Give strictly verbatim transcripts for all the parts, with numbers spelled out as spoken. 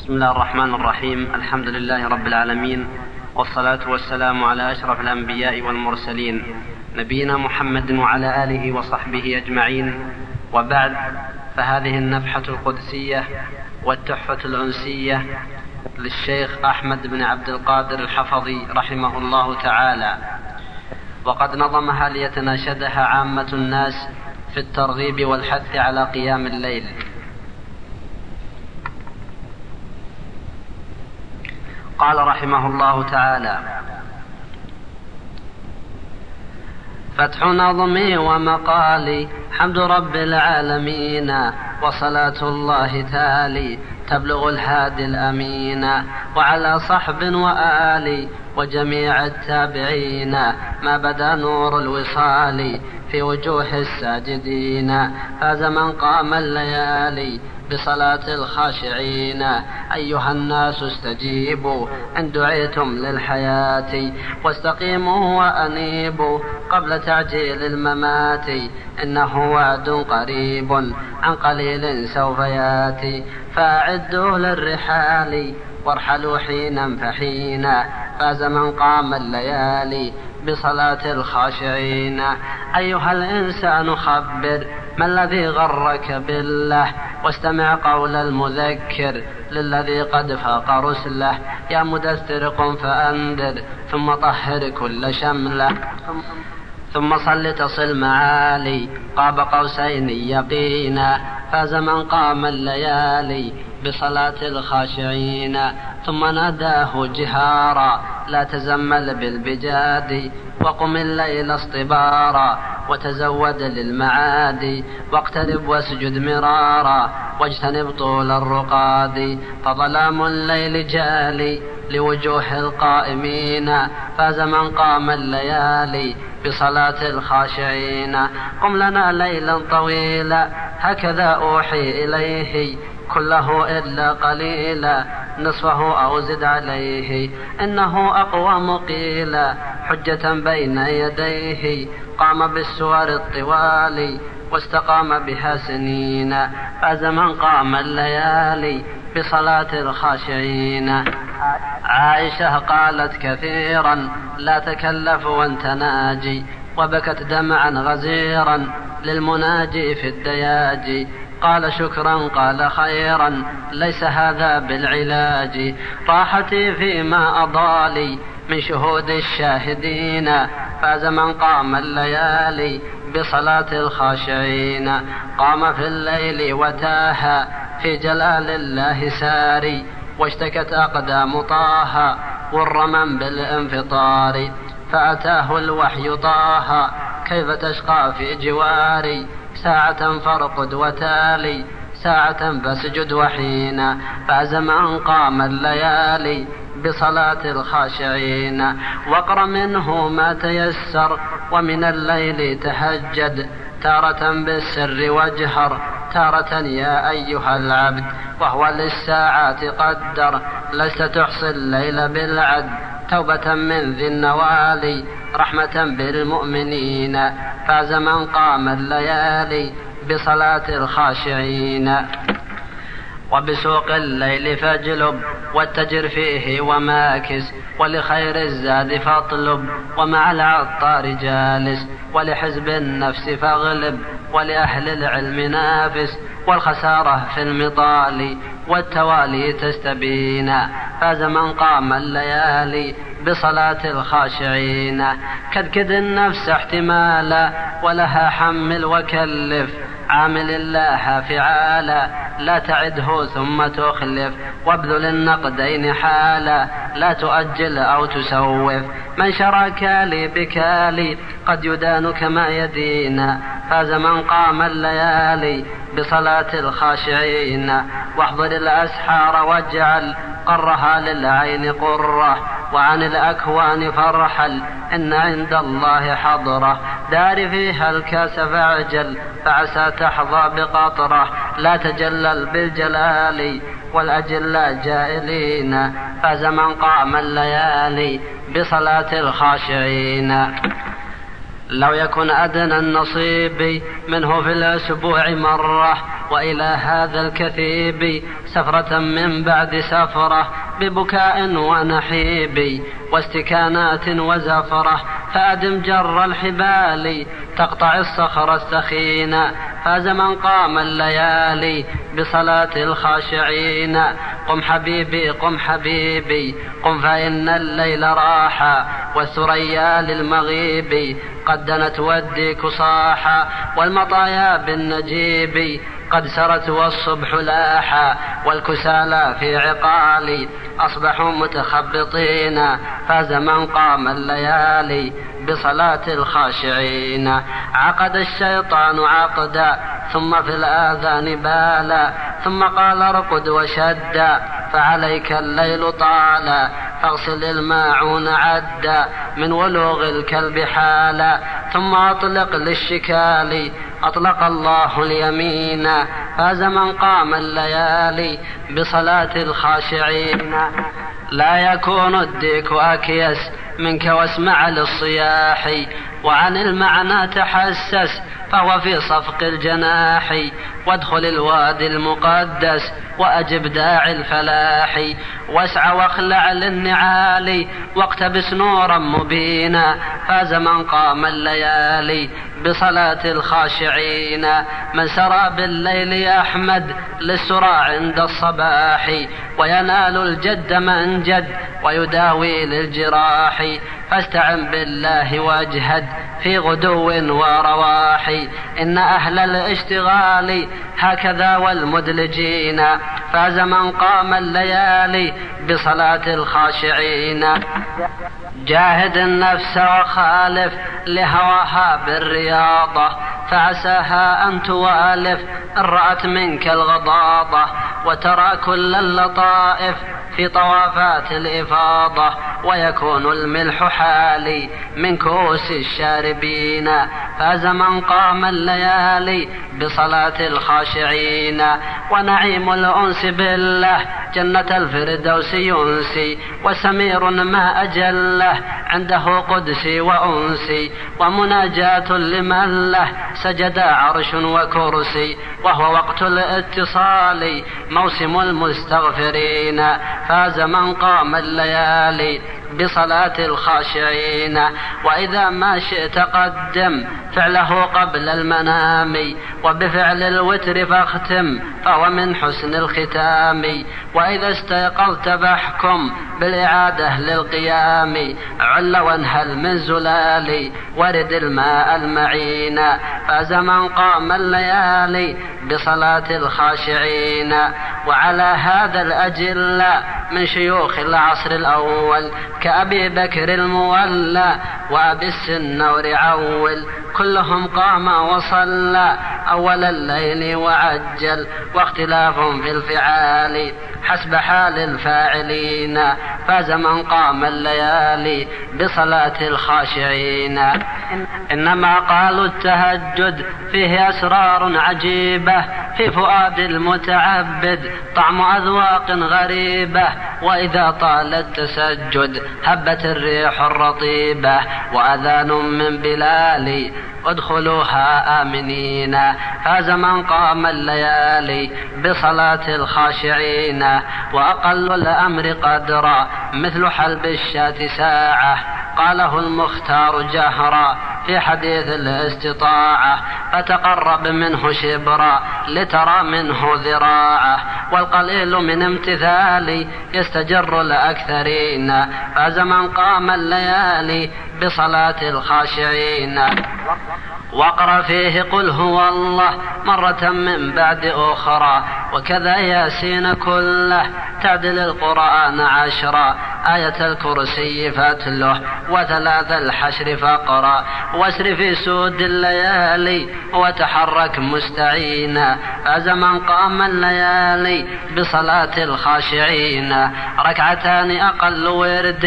بسم الله الرحمن الرحيم. الحمد لله رب العالمين، والصلاة والسلام على أشرف الأنبياء والمرسلين نبينا محمد وعلى آله وصحبه أجمعين، وبعد، فهذه النفحة القدسية والتحفة الأنسية للشيخ أحمد بن عبد القادر الحفظي رحمه الله تعالى، وقد نظمها ليتناشدها عامة الناس في الترغيب والحث على قيام الليل. قال رحمه الله تعالى: فتح نظمي ومقالي حمد رب العالمين، وصلاة الله تالي تبلغ الهادي الأمين، وعلى صحب وآلي وجميع التابعين، ما بدا نور الوصال في وجوه الساجدين. فاز من قام الليالي بصلاة الخاشعين. أيها الناس استجيبوا إن دعيتم للحياة، واستقيموا وأنيبوا قبل تعجيل الممات، إنه وعد قريب عن قليل سوف ياتي. فأعدوا للرحال وارحلوا حينا فحينا، فاز من قام الليالي بصلاة الخاشعين. أيها الإنسان خبر ما الذي غرك بالله، واستمع قول المذكر للذي قد فاق رسله. يا مدثر قم فأنذر ثم طهر كل شمله، ثم صل تصل معالي قاب قوسين يقينا. فاز من قام الليالي بصلاة الخاشعين. ثم ناداه جهارا لا تزمل بالبجاد، وقم الليل اصطبارا وتزود للمعاد، واقترب واسجد مرارا واجتنب طول الرقاد. فظلام الليل جالي لوجوه القائمين، فاز من قام الليالي بصلاة الخاشعين. قم لنا ليلا طويلا هكذا أوحي إليه، كله إلا قليلا نصفه أو زد عليه، إنه أقوى مقيلا حجة بين يديه. قام بالسور الطوال واستقام بها سنين، فاز من قام الليالي بصلاة الخاشعين. عائشة قالت كثيرا لا تكلف وانت ناجي، وبكت دمعا غزيرا للمناجي في الدياجي. قال شكرا قال خيرا ليس هذا بالعلاج، راحتي فيما أضالي من شهود الشاهدين. فاز من قام الليالي بصلاة الخاشعين. قام في الليل وتاها في جلال الله ساري، واشتكت أقدام طه والرمم بالانفطار. فأتاه الوحي طه كيف تشقى في جواري، ساعة فارقد وتالي ساعة فاسجد وحينا. فاز من قام الليالي بصلاة الخاشعين. واقر منه ما تيسر ومن الليل تهجد، تارة بالسر واجهر تارة يا أيها العبد، وهو للساعات قدر لست تحصي الليل بالعد. توبة من ذي النوالي رحمة بالمؤمنين، فاز من قام الليالي بصلاة الخاشعين. وبسوق الليل فاجلب واتجر فيه وماكس، ولخير الزاد فاطلب ومع العطار جالس. ولحزب النفس فاغلب ولأهل العلم نافس، والخسارة في المطال والتوالي تستبين. فاز من قام الليالي بصلاة الخاشعين. كدكد النفس احتمالا ولها حمل وكلف، عامل الله فعالا لا تعده ثم تخلف. وابذل النقدين حالا لا تؤجل أو تسوف، من شرى كالي بكالي قد يدان كما يدين. فاز من قام الليالي بصلاة الخاشعين. واحضر الأسحار واجعل قرها للعين قرة، وعن الأكوان فارحل إن عند الله حضرة. دار فيها الكاس فاعجل فعسى تحظى بقطرة، لا تجلل بالجلال والأجل جائلين. فاز من قام الليالي بصلاة الخاشعين. لو يكن أدنى النصيب منه في الأسبوع مرة وإلى هذا الكثيب سفرة من بعد سفرة ببكاء ونحيب واستكانات وزفرة فأدم جر الحبال تقطع الصخر السخين. فاز من قام الليالي بصلاة الخاشعين. قم حبيبي قم حبيبي قم فإن الليل راح والثريا للمغيب قد دنت والديك صاحا والمطايا بالنجيب قد سرت والصبح لاحا والكسالى في عقالي أصبحوا متخبطين. فاز من قام الليالي بصلاة الخاشعين. عقد الشيطان عقدا ثم في الآذان بالا ثم قال ارقد وشدا فعليك الليل طالا فاغسل الماعون عدا من ولوغ الكلب حالا ثم أطلق للشكال أطلق الله اليمين. فاز من قام الليالي بصلاة الخاشعين. لا يكون الديك أكيس منك واسمع للصياح وعن المعنى تحسس فهو في صفق الجناح وادخل الوادي المقدس وأجب داعي الفلاح واسعى واخلع للنعال واقتبس نورا مبينا. فاز من قام الليالي بصلاة الخاشعين. من سرى بالليل يحمد للسرى عند الصباح وينال الجد من جد ويداوي للجراح فاستعن بالله واجهد في غدو ورواح إن أهل الاشتغال هكذا والمدلجين. فاز من قام الليالي بصلاة الخاشعين. جاهد النفس وخالف لهواها بالرياضة فعساها أن توالف إن رأت منك الغضاضة وترى كل اللطائف في طوافات الإفاضة ويكون الملح حالي من كوس الشاربين. فاز من قام الليالي بصلاة الخاشعين. ونعيم الأنس بالله جنة الفردوس ينسي وسمير ما أجله عنده قدسي وأنسي ومناجاة لمن له سجد عرش وكرسي وهو وقت الاتصال موسم المستغفرين. فاز من قام الليالي بصلاة الخاشعين. وإذا ما شئت قدم فعله قبل المنام وبفعل الوتر فاختم فهو من حسن الختام. وإذا استيقظت فاحكم بالإعادة للقيام عل وانهل من زلال ورد الماء المعين. فاز من قام الليالي بصلاة الخاشعين. وعلى هذا الأجل من شيوخ العصر الأول كأبي بكر المولى وأبي السنور عول كلهم قام وصلى أول الليل وعجل واختلاف في الفعال حسب حال الفاعلين. فاز من قام الليالي بصلاة الخاشعين. إنما قالوا التهجد فيه أسرار عجيبة في فؤاد المتعبد طعم أذواق غريبة وإذا طال التسجد هبت الريح الرطيبة وأذان من بلال ادخلوها آمنين. فاز من قام الليالي بصلاة الخاشعين. وأقل الأمر قدرا مثل حلب الشاة ساعة قاله المختار جهرا في حديث الاستطاعة فتقرب منه شبرا لترى منه ذراعة والقليل من امتثال يستجر الأكثرين. فاز من قام الليالي بصلاة الخاشعين. واقرأ فيه قل هو الله مرة من بعد أخرى وكذا ياسين كله تعدل القرآن عشرا آية الكرسي فاتله وثلاث الحشر فقرا واسر في سود الليالي وتحرك مستعينا. فاز من قام الليالي بصلاة الخاشعين. ركعتان أقل وردي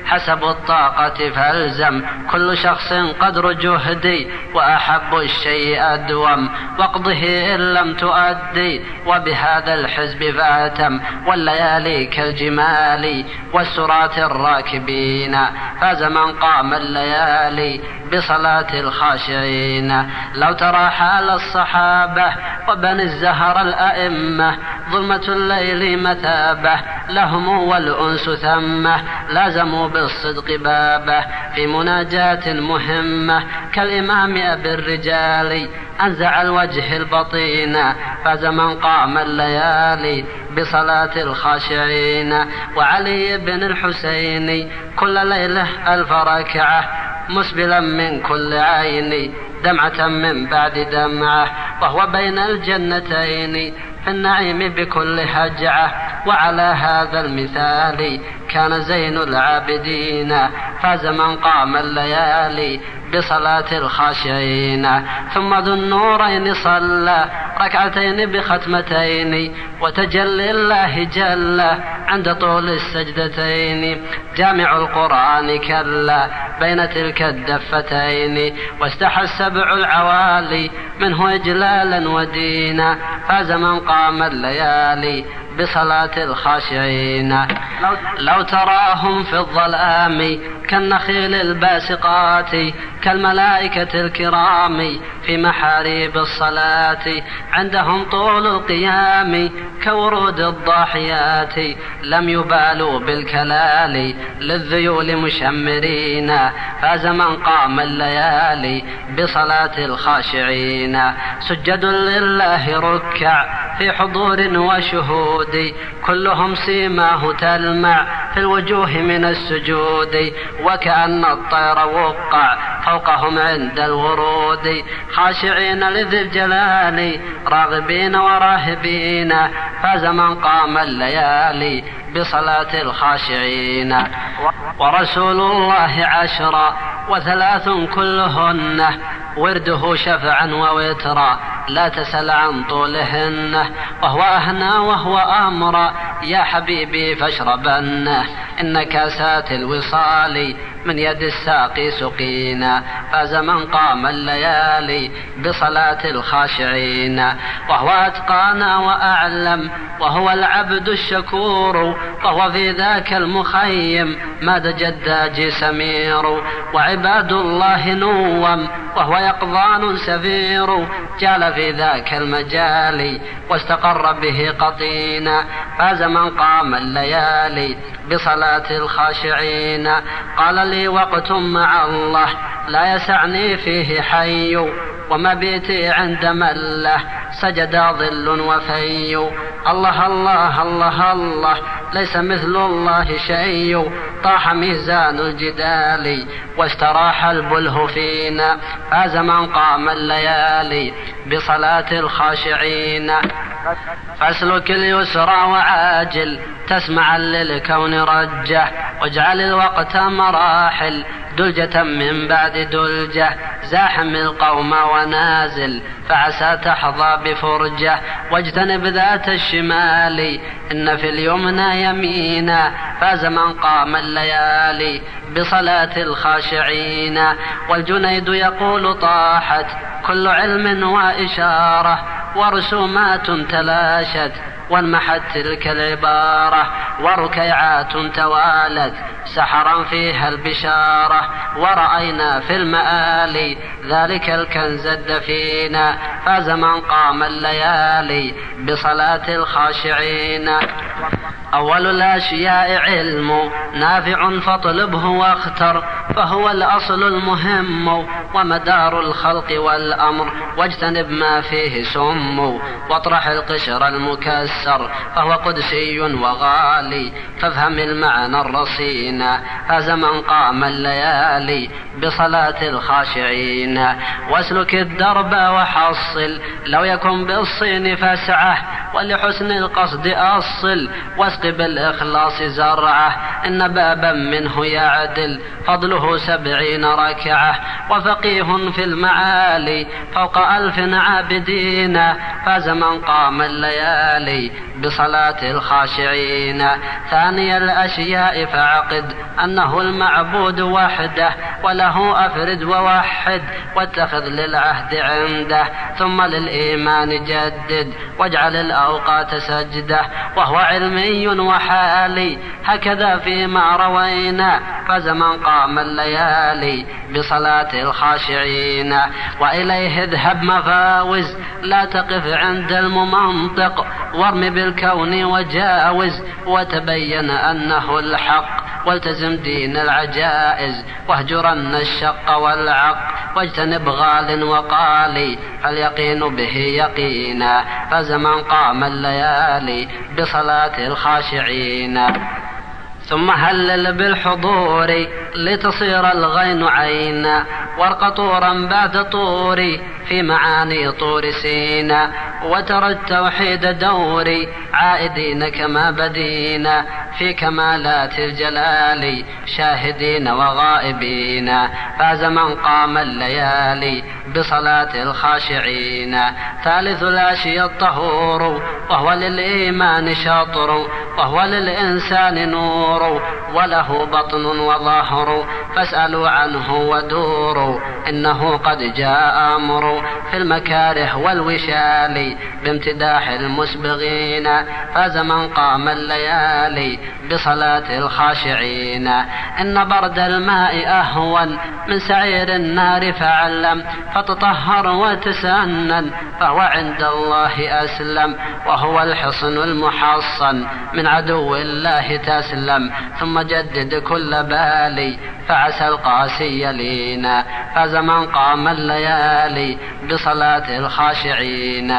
حسب الطاقة فالزم، كل شخص قدر جهدي وأحب الشيء أدوم، واقضه إن لم تؤدي وبهذا الحزب فاتم، والليالي كالجمال والسرات الراكبين، فاز من قام الليالي بصلاة الخاشعين. لو ترى حال الصحابة وبني الزهر الأئمة، ظلمة الليل مثابة لهم والأنس ثمة، لازموا بالصدق بابه في مناجاة مهمة، كالإمام أبي الرجال أنزع الوجه البطين، فاز من قام الليالي بصلاة الخاشعين. وعلي بن الحسين كل ليلة ألف ركعة، مسبلا من كل عين دمعة من بعد دمعة، وهو بين الجنتين في النعيم بكل هجعة. وعلى هذا المثال كان زين العابدين، فاز من قام الليالي بصلاة الخاشعين. ثم ذو النورين صلى ركعتين بختمتين، وتجلي الله جل عند طول السجدتين، جامع القرآن كلا بين تلك الدفتين، واستحى السبع العوالي منه إجلالا ودينا، فاز من قام الليالي بصلاة الخاشعين. لو تراهم في الظلام كالنخيل الباسقات، كالملائكة الكرام في محاريب الصلاة، عندهم طول القيام كورود الضاحيات، لم يبالوا بالكلال للذيول مشمرين، فاز من قام الليالي بصلاة الخاشعين. سجد لله ركع في حضور وشهود، كلهم سيماه تلمع في الوجوه من السجود، وكأن الطير وقع فوقهم عند الورود، خاشعين لذي الجلال راغبين وراهبين، فاز من قام الليالي بصلاة الخاشعين. ورسول الله عشرا وثلاث كلهن، ورده شفعا ووترا لا تسل عن طولهن، وهو أهنى وهو أمر يا حبيبي فاشربنه، إن كاسات الوصال من يد الساقي سقينا، فاز من قام الليالي بصلاة الخاشعين. وهو أتقانا وأعلم وهو العبد الشكور، وهو في ذاك المخيم ماد جداج سمير، وعباد الله نوم وهو يقظان سفير، جال في ذاك المجال واستقر به قطينا، فاز من قام الليالي بصلاة الخاشعين. قال لي وقت مع الله لا يسعني فيه حي، ومبيتي عند مله سجد ظل وفي، الله الله الله الله ليس مثل الله شيء، طاح ميزان الجدال واستراح البله فينا، فاز من قام الليالي بصلاة الخاشعين. فاسلك اليسرى وعاجل تسمع للكون رجه، واجعل الوقت مراحل دلجة من بعد دلجة، زاحم القوم ونازل فعسى تحظى بفرجة، واجتنب ذات الشمال إن في اليمنى يمينا، فاز من قام الليالي بصلاة الخاشعين. والجنيد يقول طاحت كل علم وإشارة، ورسومات تلاشت وانمحت تلك العبارة، وركيعات توالت سحرا فيها البشارة، ورأينا في المآل ذلك الكنز الدفين، فاز من قام الليالي بصلاة الخاشعين. أول الأشياء علم نافع فاطلبه واختر، فهو الأصل المهم ومدار الخلق والأمر، واجتنب ما فيه سم واطرح القشر المكسر، فهو قدسي وغالي فافهم المعنى الرصين، فاز من قام الليالي بصلاة الخاشعين. واسلك الدرب وحصل لو يكن بالصين فاسعه، ولحسن القصد أصل واسق بالإخلاص زرعه إن بابا منه يعدل فضله سبعين ركعة وفقيه في المعالي فوق ألف عابدين فاز من قام الليالي بصلاة الخاشعين ثاني الأشياء فعقد أنه المعبود وحده وله أفرد ووحد واتخذ للعهد عنده ثم للإيمان جدد واجعل الأوقات سجده وهو علمي وحالي هكذا فيما روينا فاز من قام الليالي بصلاة الخاشعين وإليه اذهب مفاوز لا تقف عند الممنطق وارم بالكون وجاوز وتبين أنه الحق والتزم دين العجائز واهجرن الشق والعق واجتنب غال وقالي فاليقين به يقينا فاز من قام الليالي بصلاة الخاشعين ثم هلل بالحضور لتصير الغين عينا وارق طورا بعد طوري في معاني طور سينا وترى التوحيد دوري عائدين كما بدينا في كمالات الجلال شاهدين وغائبين فاز من قام الليالي بصلاة الخاشعين ثالث العشي الطهور وهو للإيمان شاطر وهو للإنسان نور وله بطن وظهر فاسألوا عنه ودوروا إنه قد جاء أمر في المكاره والوشال بامتداح المسبغين فاز من قام الليالي بصلاة الخاشعين إن برد الماء أهون من سعير النار فعلم فتطهر وتسنن فهو عند الله أسلم وهو الحصن المحصن من عدو الله تسلم ثم جدد كل بالي فعسى القاسي يلينا فاز من قام الليالي بصلاة الخاشعين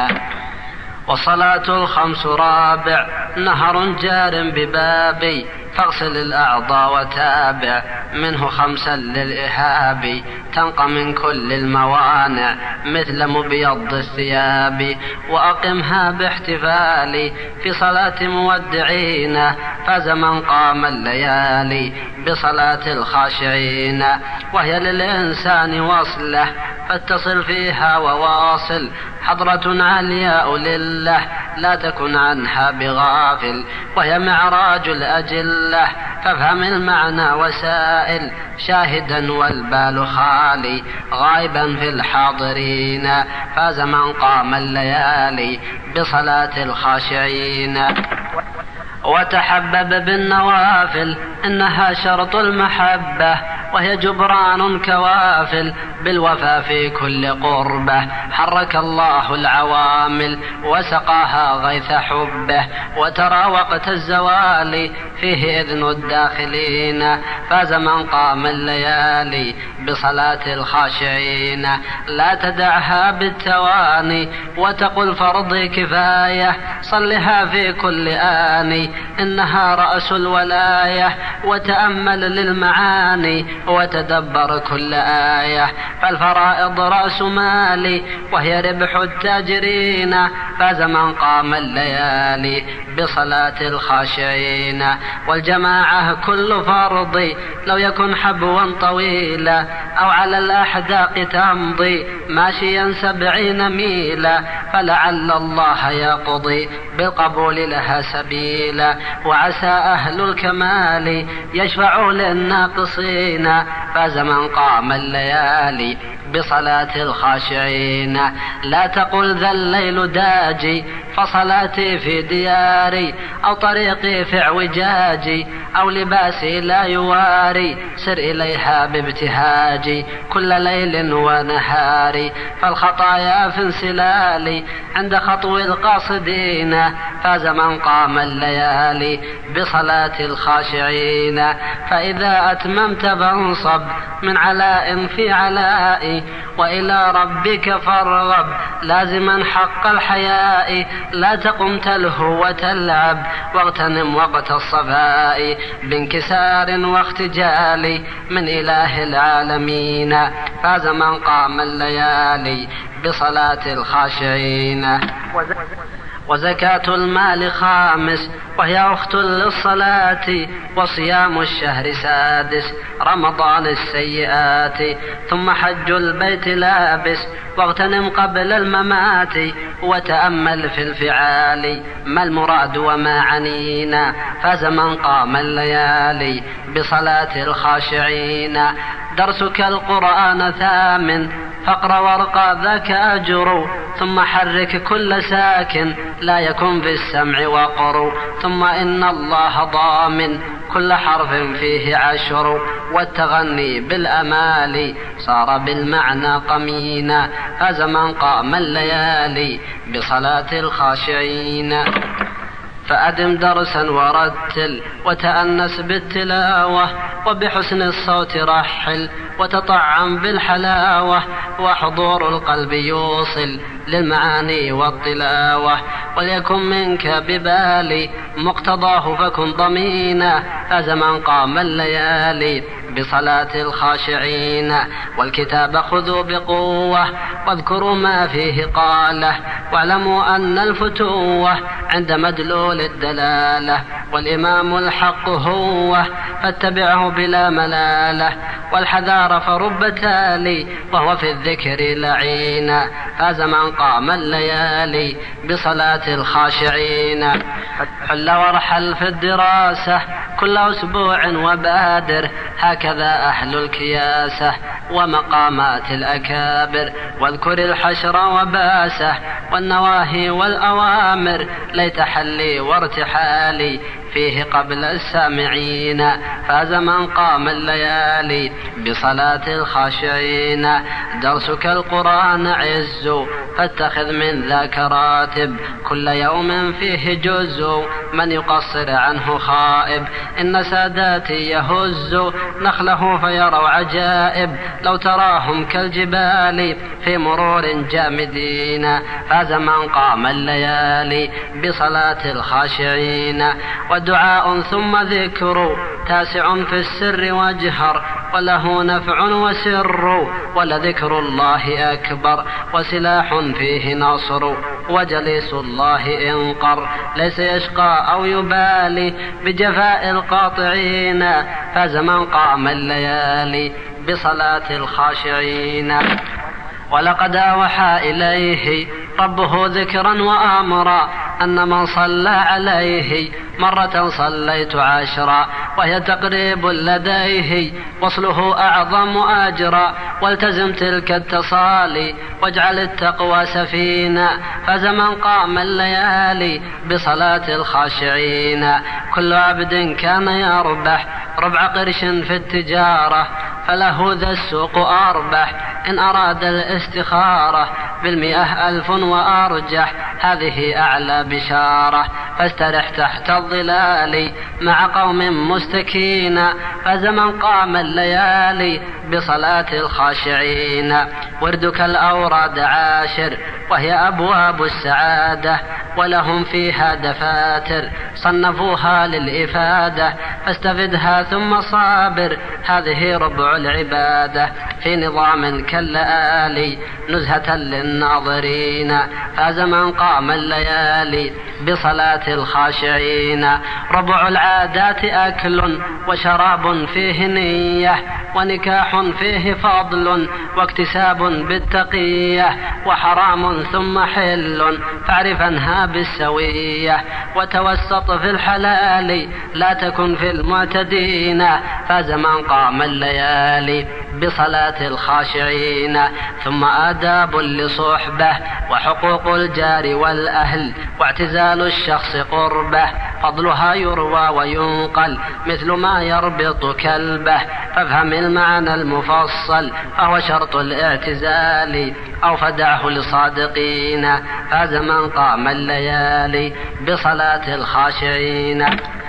والصلاة الخمس رابع نهر جار ببابي فاغسل الأعضاء وتابع منه خمسا للإهاب تنقى من كل الموانع مثل مبيض الثياب وأقمها باحتفال في صلاة مودعين فاز من قام الليالي بصلاة الخاشعين وهي للإنسان وصله فاتصل فيها وواصل حضرة علياء لله لا تكن عنها بغافل وهي معراج الأجلة فافهم المعنى وسائل شاهدا والبال خالي غائبا في الحاضرين فاز من قام الليالي بصلاة الخاشعين وتحبب بالنوافل إنها شرط المحبة وهي جبران كوافل بالوفا في كل قربة حرك الله العوامل وسقاها غيث حبه وترى وقت الزوال فيه إذن الداخلين فاز من قام الليالي بصلاة الخاشعين لا تدعها بالتواني وتقل فرضي كفاية صلها في كل آن إنها رأس الولاية وتأمل للمعاني وتدبر كل آية فالفرائض رأس مالي وهي ربح التاجرين فاز من قام الليالي بصلاة الخاشعين والجماعة كل فرض لو يكن حبوا طويلا أو على الأحداق تمضي ماشيا سبعين ميلا فلعل الله يقضي بالقبول لها سبيلا وعسى أهل الكمال يشفعوا للناقصين فاز من قام الليالي بصلاة الخاشعين لا تقل ذا الليل داجي فصلاتي في دياري أو طريقي في اعوجاجي أو لباسي لا يواري سر إليها بابتهاجي كل ليل ونهاري فالخطايا في انسلالي عند خطو القاصدين فاز من قام الليالي بصلاة الخاشعين فإذا أتممت فانصب من علاء في علاء وإلى ربك فارغب لازما حق الحياء لا تقم تلهو وتلعب واغتنم وقت الصفاء بانكسار واختجال من إله العالمين فاز من قام الليالي بصلاة الخاشعين وزكاة المال خامس وهي أخت للصلاة، وصيام الشهر سادس، رمضان السيئات، ثم حج البيت لابس، واغتنم قبل الممات، وتأمل في الفعال ما المراد وما عنينا، فاز من قام الليالي بصلاة الخاشعين. درسك القرآن ثامن، فاقرأ وارقى ذاك أجر، ثم حرك كل ساكن لا يكن في السمع وقر، ثم إن الله ضامن كل حرف فيه عشر، والتغني بالأمال صار بالمعنى قمينا، فاز من قام الليالي بصلاة الخاشعين. فأدم درسا ورتل وتأنس بالتلاوة، وبحسن الصوت رحل وتطعم بالحلاوة، وحضور القلب يوصل للمعاني والطلاوة، وليكن منك ببالي مقتضاه فكن ضمينا، فاز من قام الليالي بصلاة الخاشعين. والكتاب خذوا بقوة واذكروا ما فيه قاله، واعلموا أن الفتوة عند مدلول الدلالة، والإمام الحق هو فاتبعه بلا ملالة، والحذار فرب تالي وهو في الذكر لعينا، فاز من قام الليالي بصلاة الخاشعين. حل وارحل في الدراسة كل أسبوع وبادر، هكذا أهل الكياسة ومقامات الأكابر، واذكر الحشر وباسه والنواهي والأوامر، ليت حلي وارتحالي فيه قبل السامعين، فاز من قام الليالي بصلاة الخاشعين. درسك القرآن عز، فاتخذ من ذاك راتب، كل يوم فيه جزء، من يقصر عنه خائب، إن ساداتي يهز نخله فيروا عجائب، لو تراهم كالجبال في مرور جامدين، فاز من قام الليالي بصلاة الخاشعين. ودعاء ثم ذكر تاسع في السر واجهر، وله نفع وسر، ولذكر الله أكبر، وسلاح فيه نصر، وجليس الله إنقر، ليس يشقى أو يبالي بجفاء القاطعين، فاز من قام الليالي بصلاة الخاشعين. ولقد أوحى إليه ربه ذكرا وأمرا، أن من صلى عليه مرة صليت عشرا، وهي تقريب لديه وصله أعظم أجرا، والتزم تلك التصالي واجعل التقوى سفينا، فاز من قام الليالي بصلاة الخاشعين. كل عبد كان يربح ربع قرش في التجارة، فله ذا السوق أربح، إن أراد الاستخارة بالمئة ألف وأرجح، هذه أعلى بشارة، فاسترح تحت الظلال مع قوم مستكين، فاز من قام الليالي بصلاة الخاشعين. وردك الأوراد عاشر، وهي أبواب السعادة، ولهم فيها دفاتر صنفوها للإفادة، فاستفدها ثم صابر، هذه ربع العبادة، في نظام كاللآلي نزهة للناظرين، فاز من قام الليالي بصلاة الخاشعين. ربع العادات أكل وشراب فيه نية، ونكاح فيه فضل، واكتساب بالتقية، وحرام ثم حل، فاعرفنها بالسوية، وتوسط في الحلال لا تكن في المعتدين، فاز من قام الليالي بصلاة الخاشعين. ثم آداب لصحبه، وحقوق الجار والأهل، واعتزال الشخص قربه، فضلها يروى وينقل مثل ما يربط كلبه، فافهم المعنى المفصل فهو شرط الاعتزال، أو فدعه لصادقين، فاز من قام الليالي بصلاة الخاشعين.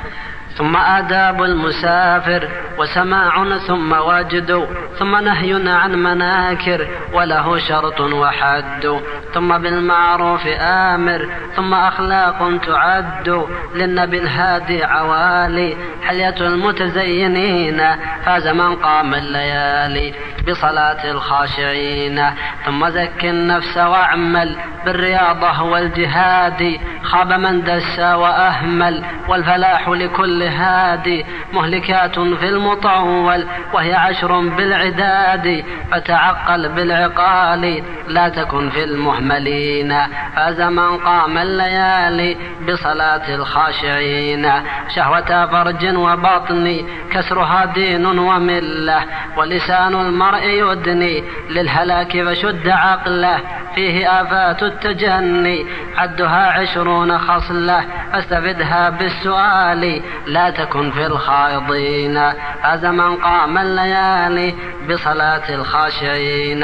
ثم آداب المسافر، وسماع ثم وجد، ثم نهي عن مناكر وله شرط وحد، ثم بالمعروف آمر، ثم أخلاق تعد، للنبي الهادي عوالي حلية المتزينين، فاز من قام الليالي بصلاة الخاشعين. ثم زك النفس واعمل بالرياضة والجهاد، خاب من دس وأهمل والفلاح لكل هادي. مهلكات في المطول وهي عشر بالعداد، فتعقل بالعقال لا تكن في المهملين. فاز من قام الليالي بصلاة الخاشعين. شهوة فرج وبطن كسرها دين وملة، ولسان المرء يدني للهلاك فشد عقله. فيه آفات التجني عدها عشرون خصلة، فاستفدها بالسؤال لا تكن في الخائضين. فاز من قام الليالي بصلاة الخاشعين.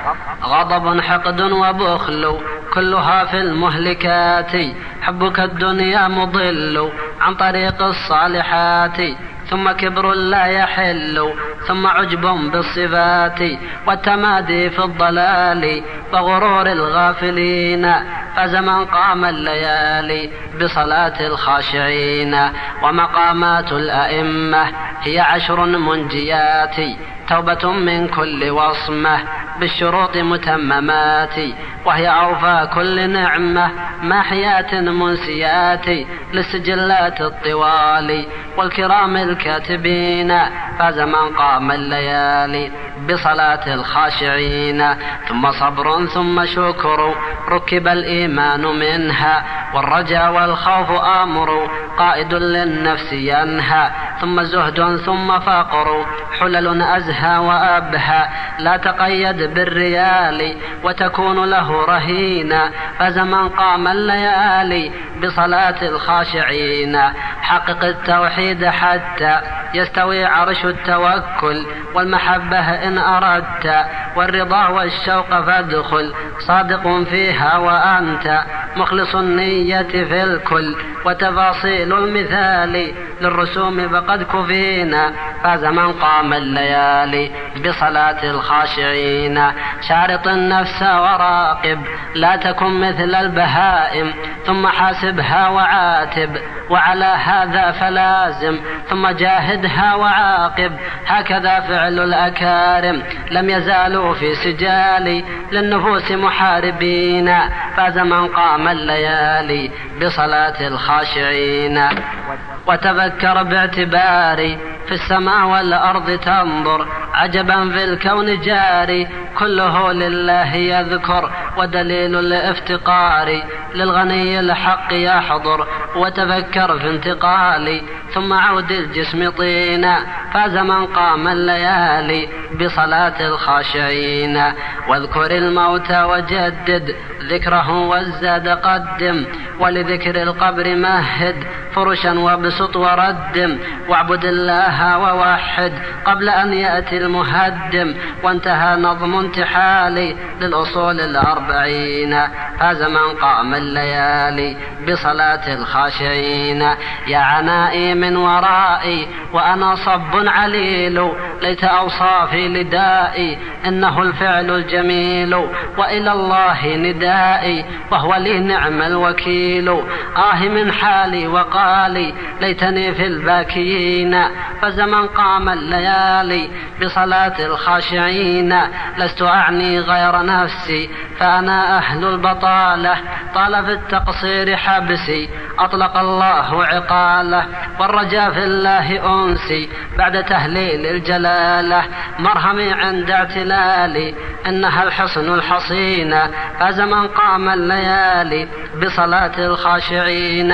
غضب حقد وبخل كلها في المهلكات، حبك الدنيا مضل عن طريق الصالحات. ثم كبر لا يحل، ثم عجب بالصفات، والتمادي في الضلال وغرور الغافلين. فاز من قام الليالي بصلاة الخاشعين. ومقامات الأئمة هي عشر منجيات، توبة من كل وصمة بالشروط متممات، وهي أوفى كل نعمة ماحيات منسيات للسجلات الطوال والكرام الكاتبين. فاز من قام الليالي بصلاة الخاشعين. ثم صبر ثم شكر ركب الإيمان منها، والرجاء والخوف أمر قائد للنفس ينهى. ثم زهد ثم فقر حلل أزهى وأبهى، لا تقيد بالريال وتكون له رهينا. فاز من قام الليالي بصلاة الخاشعين. حقق التوحيد حتى يستوي عرش التوكل، والمحبة إن أردت والرضا والشوق فادخل، صادق فيها وأنت مخلص النية في الكل. وتفاصيل المثال للرسوم فقد كفينا. فاز من قام الليالي بصلاة الخاشعين. شارط النفس وراقب لا تكن مثل البهائم، ثم حاسبها وعاتب وعلى هذا فلازم. ثم جاهدها وعاقب هكذا فعل الأكارم، لم يزالوا في سجال للنفوس محاربين. فاز من قام الليالي بصلاة الخاشعين. وتفكر باعتباري في السماء والأرض تنظر، عجبا في الكون جاري كله لله يذكر. ودليل الافتقار للغني الحق يحضر، وتفكر في انتقالي ثم عود الجسم طينا. فاز من قام الليالي بصلاة الخاشعين. واذكر الموت وجدد ذكره والزاد قدم، ولذكر القبر مهد فرشا وبسط وردم. واعبد الله ووحد قبل أن يأتي المهدم، وانتهى نظم انتحالي للأصول الأربعين. فاز من قام الليالي بصلاة الخاشعين. يا عنائي من ورائي وأنا صب عليل، ليت أوصافي لدائي إنه الفعل الجميل. وإلى الله ندائي وهو لي نعم الوكيل. آه من حالي وقالي ليتني في الباكيين. فزمن قام الليالي بصلاة الخاشعين. لست أعني غير نفسي فأنا أهل البطالة، طال في التقصير حبسي أطلق الله عقاله. والرجاء في الله أنسي بعد تهليل الجلالة، مرهمي عند اعتلالي إنها الحصن الحصين. فزمن قام الليالي بصلاة الخاشعين.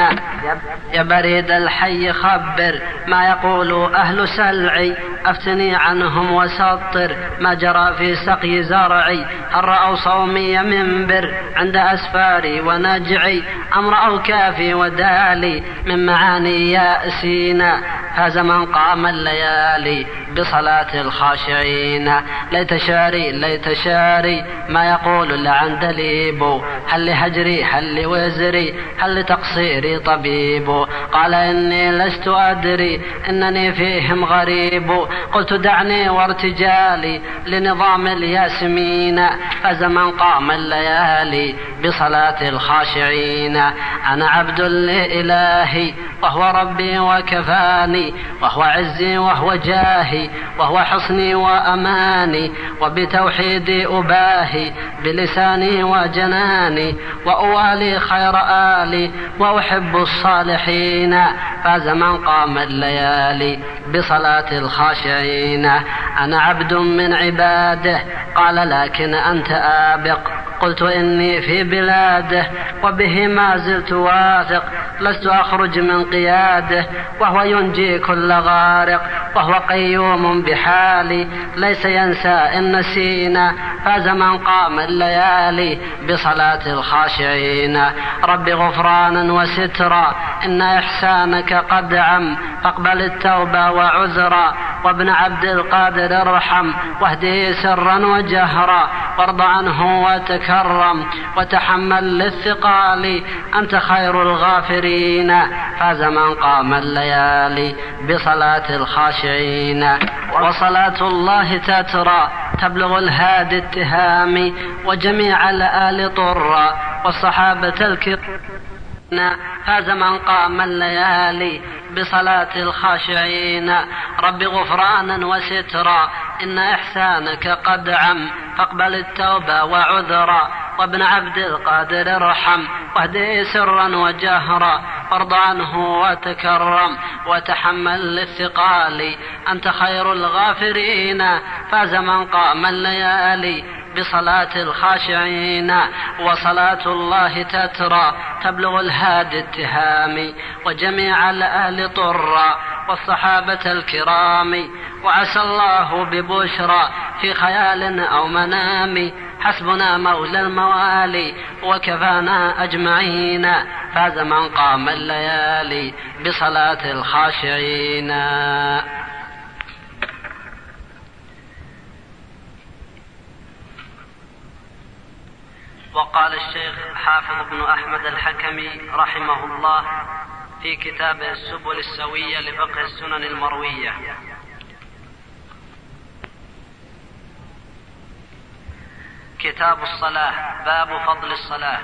يا بريد الحي خبر ما يقول أهل سلعي، أفتني عنهم وسطر ما جرى في سقي زرعي. هل رأوا صومي منبر عند أسفاري ونجعي، أم رأوا كافي ودالي من معاني يأسينا. فاز من قام الليالي بصلاة الخاشعين. ليت شاري ليت شاري ما يقول لعن دليب، هل لهجري هل لوزري هل لتقصيري طبيب. قال إني لست أدري إنني فيهم غريب، قلت دعني وارتجالي لنظام الياسمين. فاز من قام الليالي بصلاة الخاشعين. أنا عبد لإلهي وهو ربي وكفاني، وهو عزي وهو جاهي وهو حصني وأماني، وبتوحيدي أباهي بلساني وجناني، وأوالي خير آلي وأحب الصالحين. فاز من قام الليالي بصلاة الخاشعين. أنا عبد من عباده قال لكن أنت آبق، قلت إني في بلاده وبه ما زلت واثق، لست أخرج من قياده وهو ينجي كل غارق، وهو قيوم بحالي ليس ينسى إن نسينا. فاز من قام الليالي بصلاة الخاشعين. رب غفرانا وسترا إن إحسانك قد عم، فاقبل التوبة وعذرا، وابن عبد القادر ارحم، واهده سرا وجهرا، وارض عنه وتكرم، وتحمل للثقال، أنت خير الغافرين. فاز من قام الليالي بصلاة الخاشعين. وصلاة الله تترى تبلغ الهادي التهام، وجميع الآل طرا، والصحابة الكرام. فاز من قام الليالي بصلاة الخاشعين. رب غفرانا وسترا إن إحسانك قد عم، فاقبل التوبة وعذرا، وابن عبد القادر ارحم، واهدي سرا وجهرا، وارض عنه وتكرم، وتحمل للثقال، أنت خير الغافرين. فاز من قام الليالي بصلاة الخاشعين. وصلاة الله تترى تبلغ الهادي التهام، وجميع الآل طرا، والصحابة الكرام. وعسى الله ببشرى في خيال أو منام، حسبنا مولى الموالي وكفانا أجمعين. فاز من قام الليالي بصلاة الخاشعين. وقال الشيخ حافظ بن أحمد الحكمي رحمه الله في كتابه السبل السوية لفقه السنن المروية: كتاب الصلاة، باب فضل الصلاة.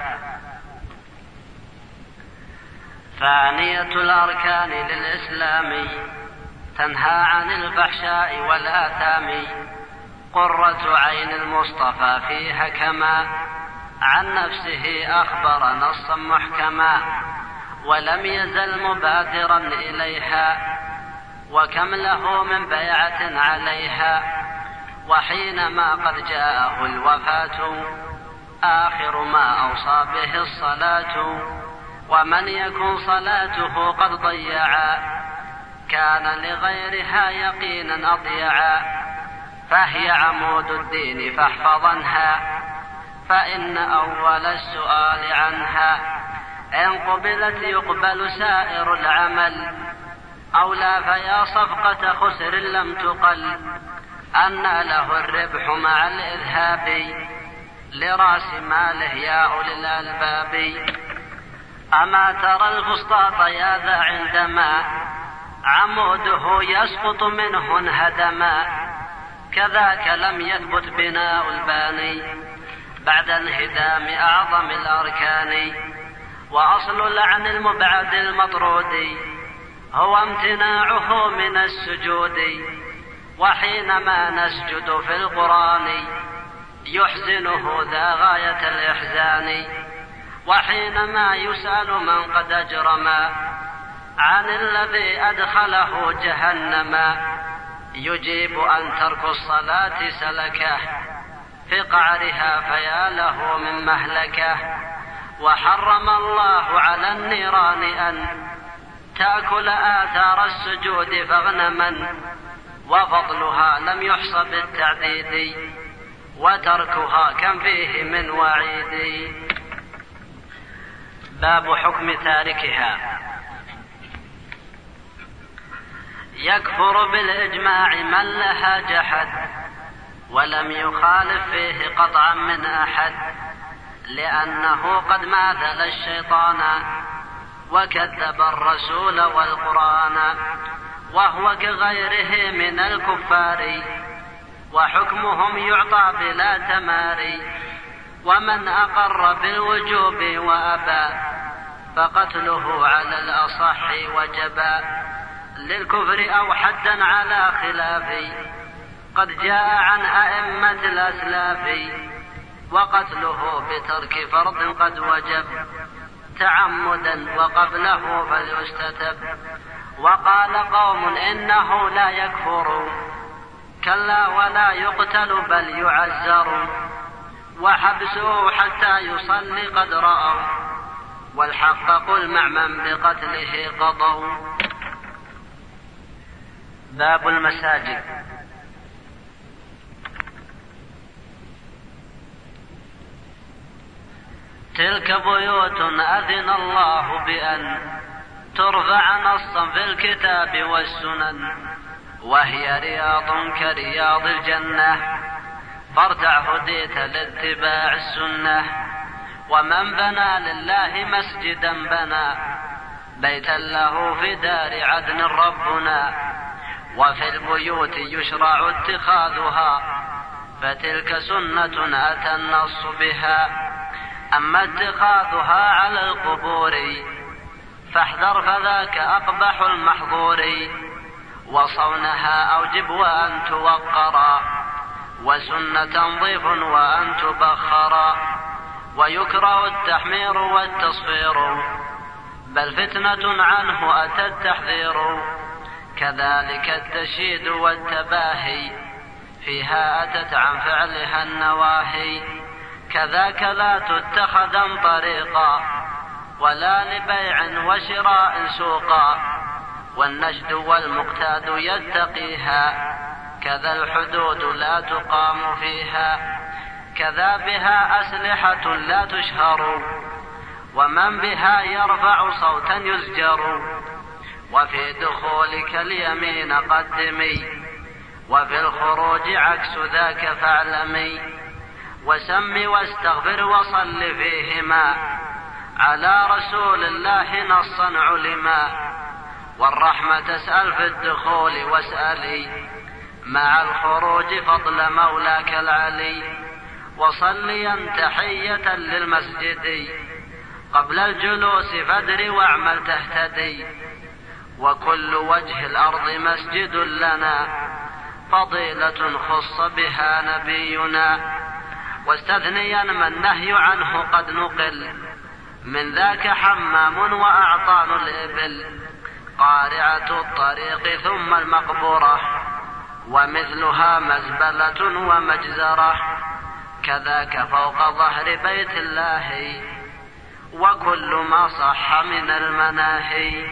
ثانية الأركان للإسلام تنهى عن الفحشاء والآثام، قرة عين المصطفى فيها كما عن نفسه أخبر نصا محكما، ولم يزل مبادرا إليها، وكم له من بيعة عليها. وحينما قد جاءه الوفاة آخر ما أوصى به الصلاة، ومن يكن صلاته قد ضيعا كان لغيرها يقينا أضيعا. فهي عمود الدين فاحفظنها، فإن أول السؤال عنها إن قبلت يقبل سائر العمل، أو لا فيا صفقة خسر لم تقل، أن له الربح مع الإذهاب لرأس ماله يا أولي الألباب. أما ترى الفسطاط يا ذا عندما عموده يسقط منه انهدما، كذاك لم يثبت بناء الباني بعد انهدام أعظم الأركان. وأصل لعن المبعد المطرود هو امتناعه من السجود، وحينما نسجد في القرآن يحزنه ذا غاية الإحزان. وحينما يسأل من قد أجرم عن الذي أدخله جهنم، يجيب أن ترك الصلاة سلكه في قعرها فيا له من مهلكه. وحرم الله على النيران أن تأكل آثار السجود فاغنما، وفضلها لم يحصى بالتعديد، وتركها كم فيه من وعيد. باب حكم تاركها. يكفر بالإجماع من لها جحد، ولم يخالف فيه قطعا من أحد، لأنه قد ماثل الشيطان وكذب الرسول والقرآن، وهو كغيره من الكفار، وحكمهم يعطى بلا تماري. ومن أقر بالوجوب وأبى فقتله على الأصح وجبا للكفر أو حدا على خلاف قد جاء عن أئمة الأسلاف وقتله بترك فرض قد وجب تعمدا وقبله فليستتب وقال قوم إنه لا يكفر كلا ولا يقتل بل يعزر وحبسه حتى يصلي قد رأوا والحق قل مع من بقتله قضوا. باب المساجد. تلك بيوت أذن الله بأن ترفع نصا في الكتاب والسنن وهي رياض كرياض الجنة فارتع هديت لاتباع السنة ومن بنى لله مسجدا بنى بيتا له في دار عدن ربنا وفي البيوت يشرع اتخاذها فتلك سنة أتى النص بها أما اتخاذها على القبور فاحذر فذاك أقبح المحظور وصونها أوجب وأن توقرا وسنة تنظيف وأن تبخرا ويكره التحمير والتصفير بل فتنة عنه أتى التحذير كذلك التشييد والتباهي فيها أتت عن فعلها النواهي كذاك لا تتخذا طريقا ولا لبيع وشراء سوقا والنشد والمقتاد يتقيها كذا الحدود لا تقام فيها كذا بها أسلحة لا تشهر ومن بها يرفع صوتا يزجر وفي دخولك اليمين قدمي وفي الخروج عكس ذاك فاعلمي وسم واستغفر وصل فيهما على رسول الله نصا علما والرحمة تسأل في الدخول واسألي مع الخروج فضل مولاك العلي وصليا تحية للمسجد قبل الجلوس فادر واعمل تهتدي وكل وجه الأرض مسجد لنا فضيلة خص بها نبينا واستثنيا ما النهي عنه قد نقل من ذاك حمام وأعطان الإبل قارعة الطريق ثم المقبورة ومثلها مزبلة ومجزرة كذاك فوق ظهر بيت الله وكل ما صح من المناهي.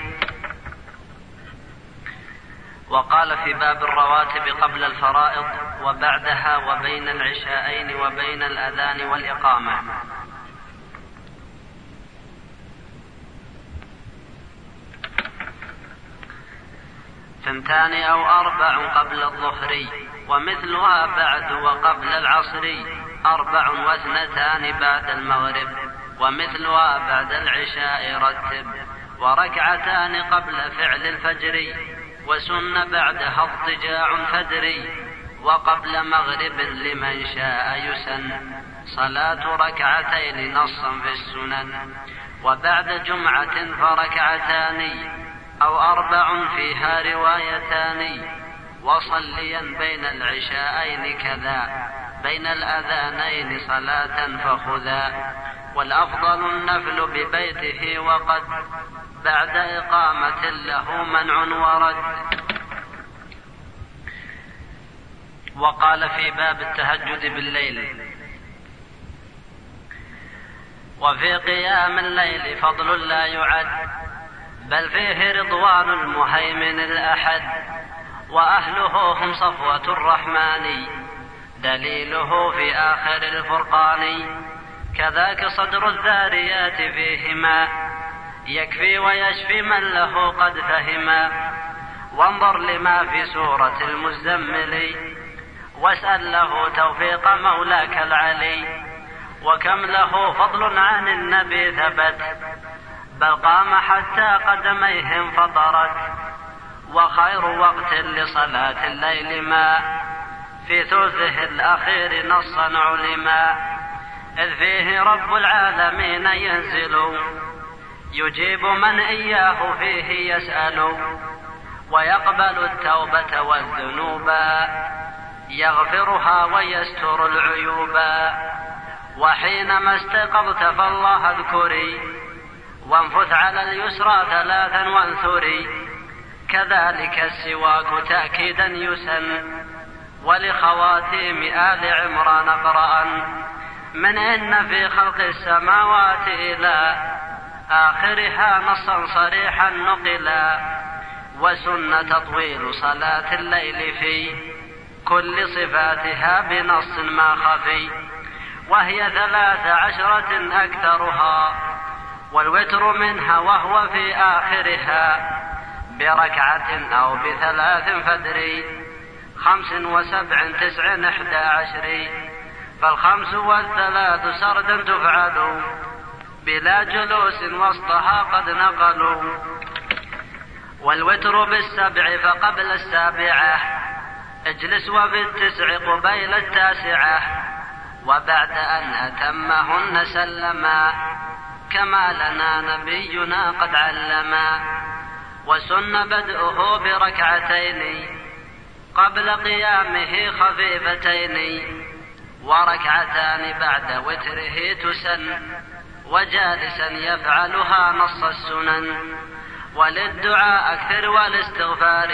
وقال في باب الرواتب قبل الفرائض وبعدها وبين العشاءين وبين الأذان والإقامة. ثنتان أو أربع قبل الظهر ومثلها بعد وقبل العصر أربع واثنتان بعد المغرب ومثلها بعد العشاء رتب وركعتان قبل فعل الفجر وسن بعدها اضطجاع فدري وقبل مغرب لمن شاء يسن صلاة ركعتين نصا في السنن وبعد جمعة فركعتان أو أربع فيها روايتان وصليا بين العشاءين كذا بين الأذانين صلاة فخذا والأفضل النفل ببيته وقد بعد إقامة له منع ورد. وقال في باب التهجد بالليل وفي قيام الليل فضل لا يعد بل فيه رضوان المهيمن الأحد وأهله هم صفوة الرحمن دليله في آخر الفرقان كذاك صدر الذاريات فيهما يكفي ويشفي من له قد فهما وانظر لما في سورة المزمل واسأل له توفيق مولاك العلي وكم له فضل عن النبي ثبت بل قام حتى قدميه انفطرت وخير وقت لصلاة الليل ما في ثلثه الأخير نصا علما إذ فيه رب العالمين ينزل يجيب من إياه فيه يسأل، ويقبل التوبة والذنوب، يغفرها ويستر العيوب. وحينما استيقظت فالله اذكري، وانفث على اليسرى ثلاثا وانثري. كذلك السواك تأكيدا يسن، ولخواتيم آل عمران اقرأ. من إن في خلق السماوات إلى آخرها نصا صريحا نقلا، وسن تطويل صلاة الليل في كل صفاتها بنص ما خفي. وهي ثلاث عشرة أكثرها، والوتر منها وهو في آخرها بركعة أو بثلاث فدري. خمس وسبع تسع إحدى عشر، فالخمس والثلاث سردا تفعل، بلا جلوس وسطها قد نقلوا. والوتر بالسبع فقبل السابعة اجلس، وبالتسع قبيل التاسعة، وبعد أن أتمهن سلما، كما لنا نبينا قد علما. وسن بدءه بركعتين قبل قيامه خفيفتين، وركعتان بعد وتره تسن، وجالسا يفعلها نص السنن. وللدعاء أكثر والاستغفار،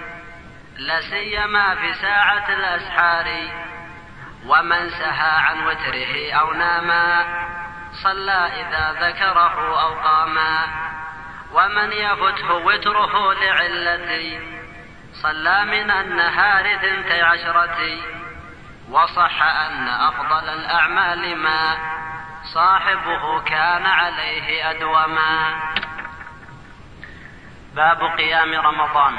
لسيما في ساعة الأسحار. ومن سهى عن وتره أو ناما، صلى إذا ذكره أو قاما. ومن يفته وتره لعلة، صلى من النهار ثنتي عشرة. وصح أن أفضل الأعمال ما صاحبه كان عليه أدوما. باب قيام رمضان.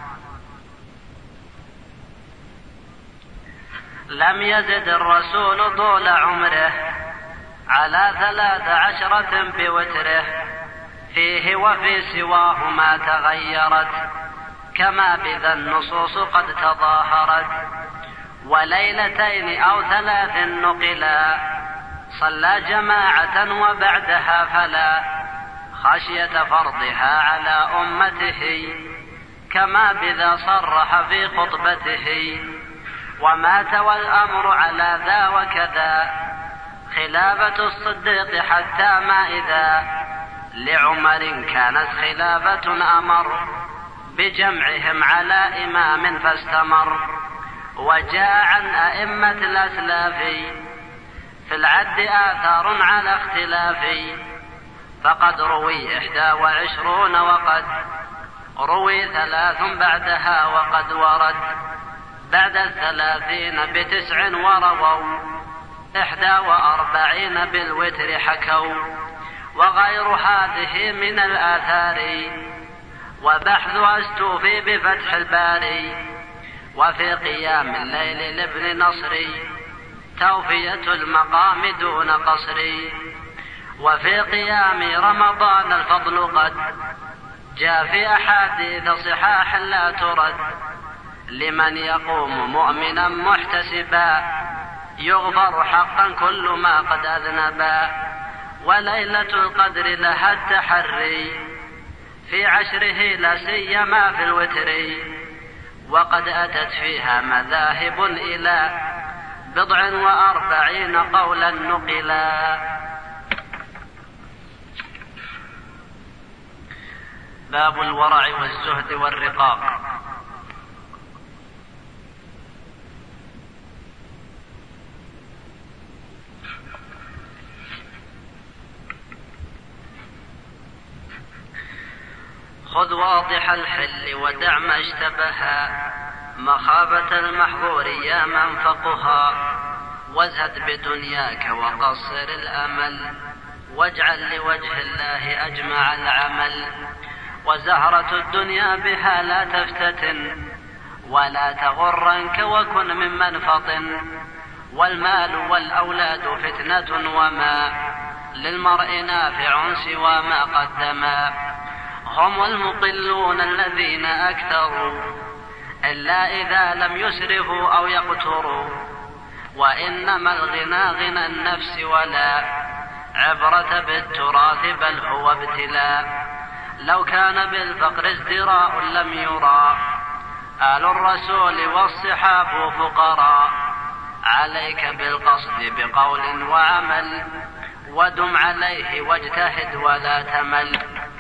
لم يزد الرسول طول عمره على ثلاث عشرة بوتره، فيه وفي سواه ما تغيرت، كما بذا النصوص قد تظاهرت. وليلتين أو ثلاث نقلا، صلى جماعة وبعدها فلا، خشية فرضها على أمته، كما بذا صرح في خطبته. ومات والأمر على ذا وكذا، خلافة الصديق حتى ما إذا لعمر كانت خلافة أمر، بجمعهم على إمام فاستمر. وجاء عن أئمة الأسلاف في العد آثار على اختلاف، فقد روي إحدى وعشرون وقد روي ثلاث بعدها، وقد ورد بعد الثلاثين بتسع ورووا إحدى وأربعين بالوتر حكوا. وغير هذه من الآثار، وبحثها استوفي بفتح الباري. وفي قيام الليل لابن نصري توفية المقام دون قصري. وفي قيام رمضان الفضل قد جاء في أحاديث صحاح لا ترد، لمن يقوم مؤمنا محتسبا يغفر حقا كل ما قد أذنبا. وليلة القدر لها التحري في عشره لا سيما في الوتر، وقد أتت فيها مذاهب إلى بضع وأربعين قولا نقلا. باب الورع والزهد والرقاق. خذ واضح الحل ودع ما اشتبها، مخافة المحظور يا من فقها. وازهد بدنياك وقصر الأمل، واجعل لوجه الله أجمع العمل. وزهرة الدنيا بها لا تفتتن، ولا تغرنك وكن ممن فطن. والمال والأولاد فتنة، وما للمرء نافع سوى ما قدما. هم المقلون الذين أكثروا، إلا إذا لم يسرفوا أو يقتروا. وإنما الغنى غنى النفس، ولا عبرة بالتراث بل هو ابتلاء. لو كان بالفقر ازدراء لم يرى آل الرسول والصحاب فقراء. عليك بالقصد بقول وعمل ودم عليه واجتهد ولا تمل.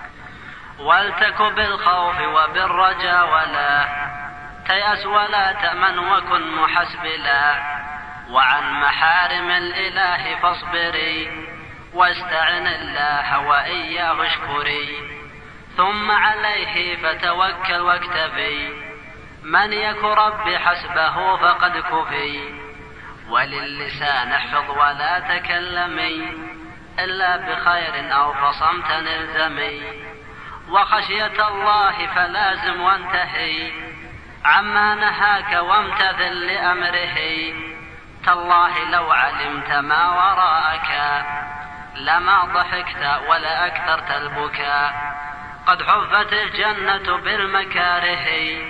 والتك بالخوف وبالرجا ولا تيأس ولا تأمن وكن محسبلا. وعن محارم الإله فاصبري واستعن الله وإياه اشكري. ثم عليه فتوكل واكتفي من يك رب حسبه فقد كفي. وللسان احفظ ولا تكلمي إلا بخير أو فصمت الزمي. وخشية الله فلازم وانتهي عما نهاك وامتثل لأمره. تالله لو علمت ما وراءك لما ضحكت ولا أكثرت البكاء. قد حفت الجنة بالمكاره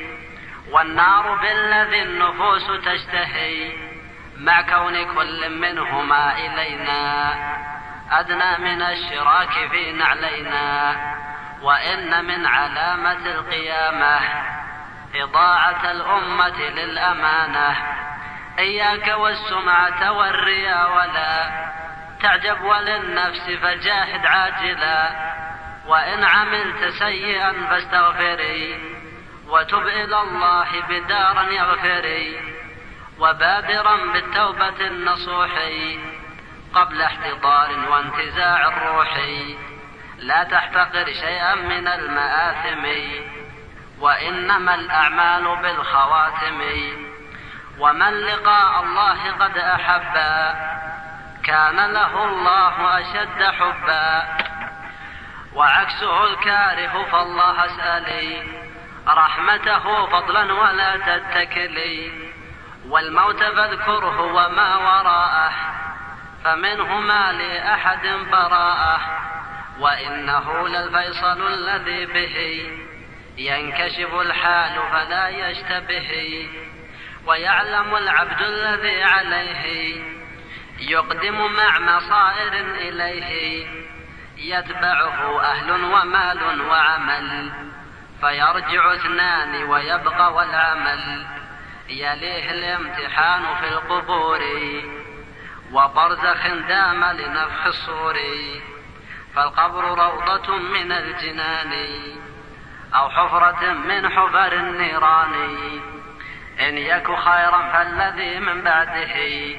والنار بالذي النفوس تشتهي. مع كون كل منهما إلينا أدنى من الشراك في نعلينا. وإن من علامة القيامة إضاعة الأمة للأمانة. إياك والسمعة والرياء ولا تعجب وللنفس فجاهد عاجلا. وإن عملت سيئا فاستغفري وتب إلى الله بدارا يغفري. وبادرا بالتوبة النصوح قبل احتضار وانتزاع الروح. لا تحتقر شيئا من المآثم وإنما الأعمال بالخواتم. ومن لقاء الله قد أحبا كان له الله أشد حبا. وعكسه الكاره فالله اسألي رحمته فضلا ولا تتكلي. والموت فاذكره وما وراءه فمنه ما لأحد براءه. وإنه للفيصل الذي به ينكشف الحال فلا يشتبه. ويعلم العبد الذي عليه يقدم مع مصائر إليه. يتبعه أهل ومال وعمل فيرجع اثنان ويبقى والعمل. يليه الامتحان في القبور وبرزخ دام لنفخ الصور. فالقبر روضة من الجنان أو حفرة من حفر النيران. إن يك خيرا فالذي من بعده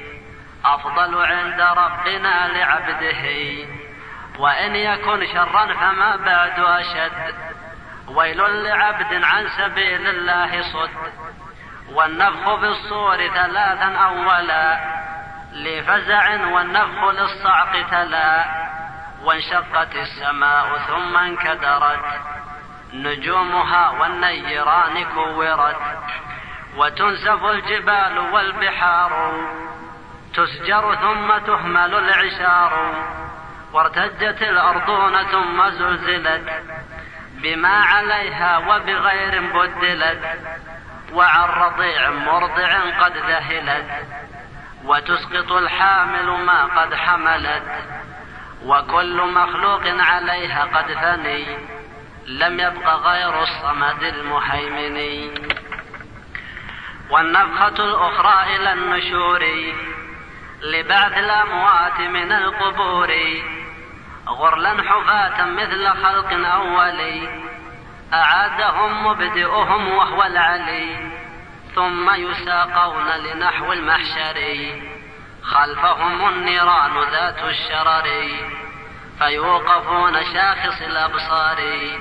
أفضل عند ربنا لعبده. وإن يكن شرا فما بعد أشد ويل لعبد عن سبيل الله صد. والنفخ في الصور ثلاثا أولا لفزع والنفخ للصعق تلا. وانشقت السماء ثم انكدرت نجومها والنيران كورت. وتنسف الجبال والبحار تسجر ثم تهمل العشار. وارتجت الأرضون ثم زلزلت بما عليها وبغير بدلت. وعن رضيع مرضع قد ذهلت وتسقط الحامل ما قد حملت. وكل مخلوق عليها قد فني لم يبق غير الصمد المهيمن. والنفخة الأخرى إلى النشور لبعث الأموات من القبور. غرلا حفاة مثل خلق أولي أعادهم مبدئهم وهو العلي. ثم يساقون لنحو المحشر خلفهم النيران ذات الشرر. فيوقفون شاخص الأبصار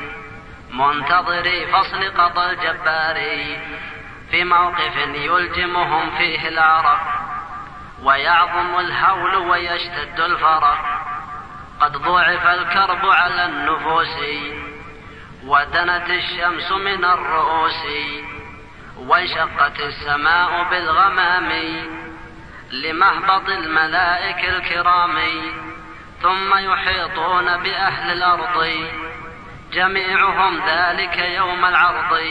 منتظري فصل قضى الجبار. في موقف يلجمهم فيه العرق ويعظم الهول ويشتد الفرق. قد ضعف الكرب على النفوس ودنت الشمس من الرؤوس. وانشقت السماء بالغمام لمهبط الملائك الكرام. ثم يحيطون بأهل الأرض جميعهم ذلك يوم العرض.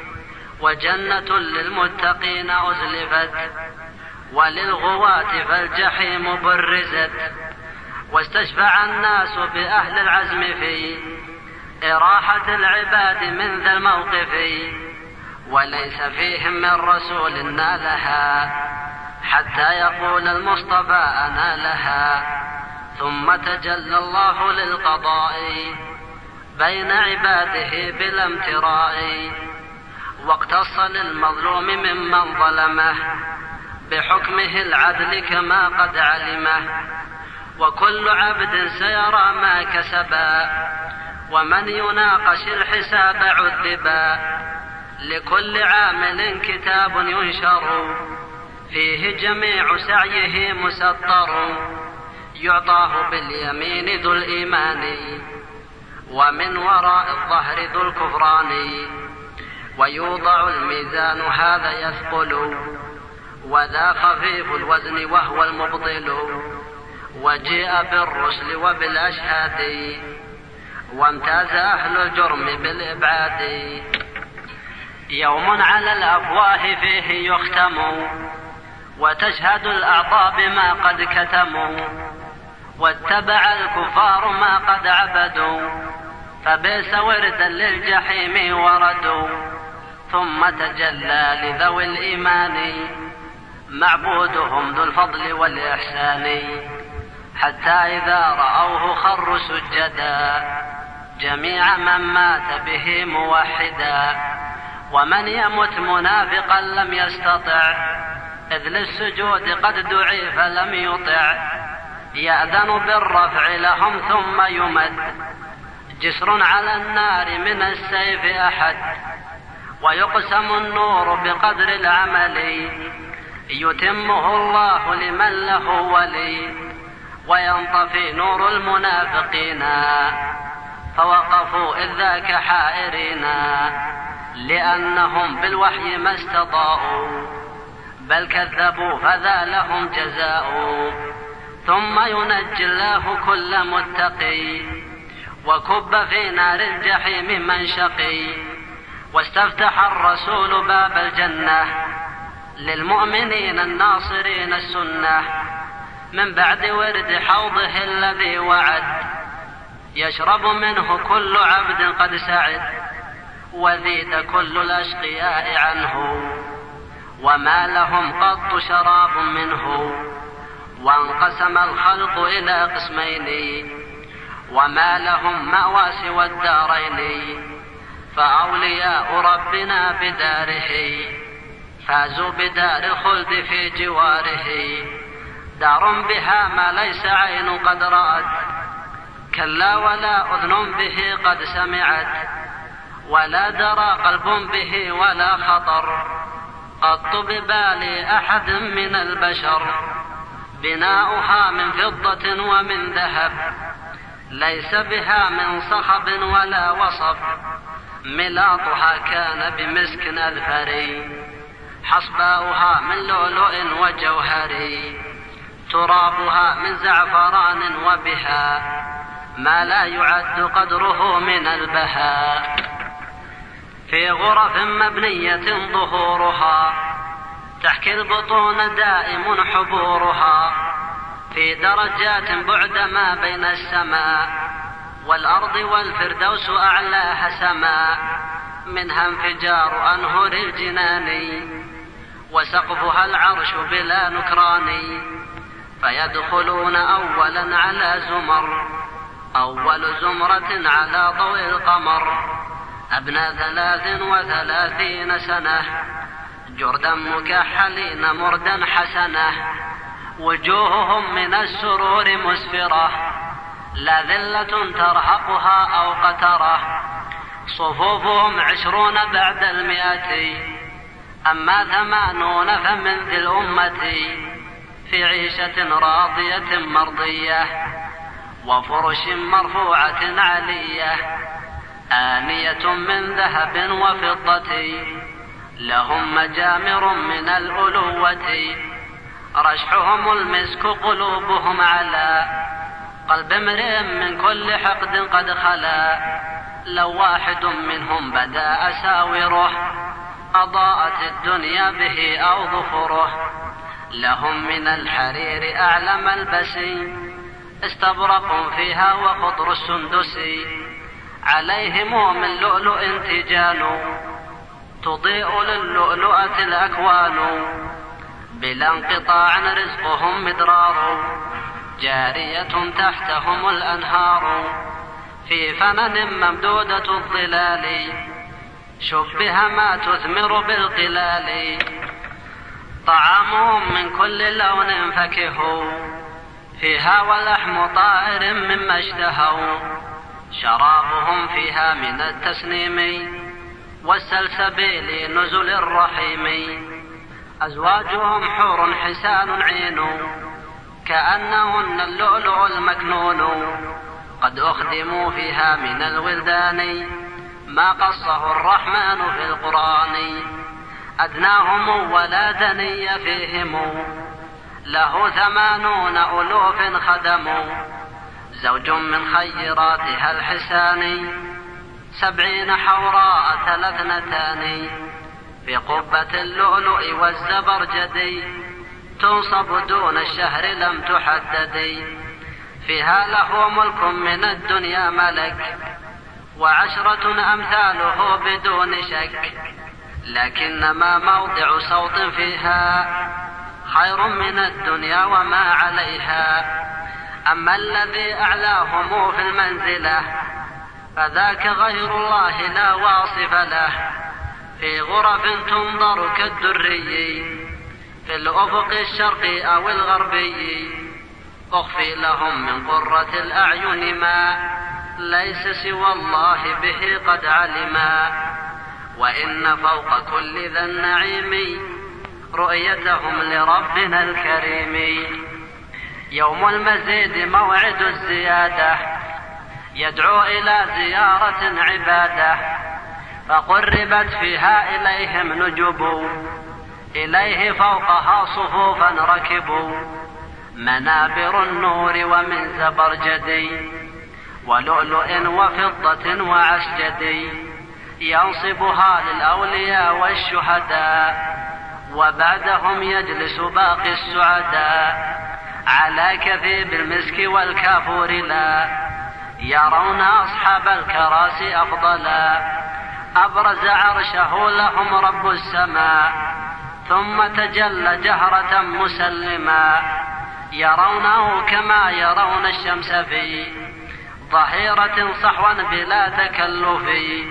وجنة للمتقين أزلفت وللغواة فالجحيم برزت. واستشفع الناس بأهل العزم في إراحة العباد من ذا الموقف، وليس فيهم من رسول نالها حتى يقول المصطفى أنا لها. ثم تجلى الله للقضاء بين عباده بلا امتراء، واقتص للمظلوم ممن ظلمه بحكمه العدل كما قد علمه. وكل عبد سيرى ما كسبا، ومن يناقش الحساب عذبا. لكل عامل كتاب ينشر فيه جميع سعيه مسطر، يعطاه باليمين ذو الإيمان ومن وراء الظهر ذو الكفران. ويوضع الميزان هذا يثقل وذا خفيف الوزن وهو المبطل. وجيء بالرسل وبالأشهاد وامتاز أهل الجرم بالإبعاد. يوم على الأفواه فيه يختم وتشهد الأعضاء بما قد كتموا. واتبع الكفار ما قد عبدوا فبئس وردا للجحيم وردوا. ثم تجلى لذوي الإيمان معبودهم ذو الفضل والإحسان، حتى إذا رأوه خروا سجدا جميع من مات به موحدا. ومن يمت منافقا لم يستطع إذ للسجود قد دعي فلم يطع. يأذن بالرفع لهم ثم يمد جسر على النار من السيف أحد. ويقسم النور بقدر العمل يتمه الله لمن له ولي. وينطفي نور المنافقين فوقفوا إذ ذاك حائرين، لأنهم بالوحي ما استطاعوا بل كذبوا فذا لهم جزاء. ثم ينجي الله كل متقي وكب في نار الجحيم من شقي. واستفتح الرسول باب الجنة للمؤمنين الناصرين السنة من بعد ورد حوضه الذي وعد. يشرب منه كل عبد قد سعد وذيد كل الأشقياء عنه. وما لهم قط شراب منه وانقسم الخلق إلى قسمين. وما لهم مأوى سوى الدارين فأولياء ربنا بداره فازوا بدار الخلد في جواره. دار بها ما ليس عين قد رأت كلا ولا أذن به قد سمعت ولا درى قلب به ولا خطر قط ببال أحد من البشر. بناؤها من فضة ومن ذهب ليس بها من صخب ولا وصب. ملاطها كان بمسك الفري حصباؤها من لؤلؤ وجوهري. ترابها من زعفران وبها ما لا يعد قدره من البهاء. في غرف مبنية ظهورها تحكي البطون دائم حبورها. في درجات بعد ما بين السماء والأرض والفردوس أعلاها سماء. منها انفجار أنهر الجنان وسقفها العرش بلا نكران. فيدخلون أولا على زمر أول زمرة على ضوء القمر. أبنى ثلاث وثلاثين سنة جردا مكحلين مردا حسنة. وجوههم من السرور مسفرة لا ذلة ترهقها أو قترة. صفوفهم عشرون بعد المئة أما ثمانون فمن ذي الأمة. في عيشة راضية مرضية وفرش مرفوعة علية. آنية من ذهب وفضة لهم مجامر من الألوة. رشحهم المسك قلوبهم على قلب امرئ من كل حقد قد خلا. لو واحد منهم بدا أساوره أضاءت الدنيا به أو ظفره. لهم من الحرير أعلى ملبس استبرق فيها وخضر السندس، عليهم من لؤلؤ تيجان، تضيء للؤلؤة الأكوان، بلا انقطاع رزقهم مدرار، جارية تحتهم الأنهار، في فنن ممدودة الظلال، شبه ما تثمر بالقلال، طعامهم من كل لون فكهوا، فيها ولحم طائر مما اشتهوا، شرابهم فيها من التسنيم، والسلسبيل نزل الرحيم، أزواجهم حور حسان عين، كأنهن اللؤلؤ المكنون، قد أخدموا فيها من الولدان، ما قصه الرحمن في القرآن، أدناهم ولا دني فيهم، له ثمانون ألوف خدموا، زوج من خيراتها الحسان، سبعين حوراء ثلاثنتان، في قبة اللؤلؤ والزبرجد، تنصب دون الشهر لم تحدد، فيها له ملك من الدنيا ملك، وعشرة أمثاله بدون شك، لكنما موضع صوت فيها، خير من الدنيا وما عليها، أما الذي أعلاهم في المنزلة، فذاك غير الله لا واصف له، في غرف تنظر كالدري، في الأفق الشرقي أو الغربي، أخفي لهم من قرة الأعين ما، ليس سوى الله به قد علما، وإن فوق كل ذا النعيم، رؤيتهم لربنا الكريم. يوم المزيد موعد الزيادة، يدعو إلى زيارة عبادة، فقربت فيها إليهم نجب، إليه فوقها صفوفا ركبوا، منابر النور ومن زبرجد، ولؤلؤ وفضة وعسجد، ينصبها للأولياء والشهداء، وبعدهم يجلس باقي السعداء، على كثيب المسك والكافور لا، يرون أصحاب الكراسي أفضلا، أبرز عرشه لهم رب السماء، ثم تجلى جهرة مسلما، يرونه كما يرون الشمس في ظهيرة صحوا بلا تكلف،